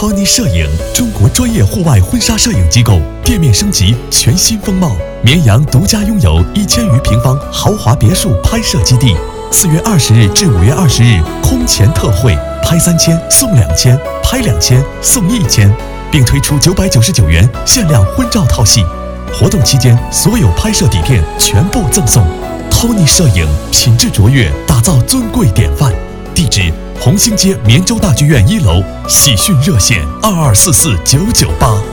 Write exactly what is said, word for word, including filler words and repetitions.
Tony 摄影，中国专业户外婚纱摄影机构，店面升级，全新风貌。绵阳独家拥有一千余平方豪华别墅拍摄基地。四月二十日至五月二十日空前特惠，拍三千送两千，拍两千送一千，并推出九百九十九元限量婚照套系。活动期间，所有拍摄底片全部赠送。Tony 摄影，品质卓越，打造尊贵典范。地址：红星街绵州大剧院一楼，喜讯热线二二四四九九八。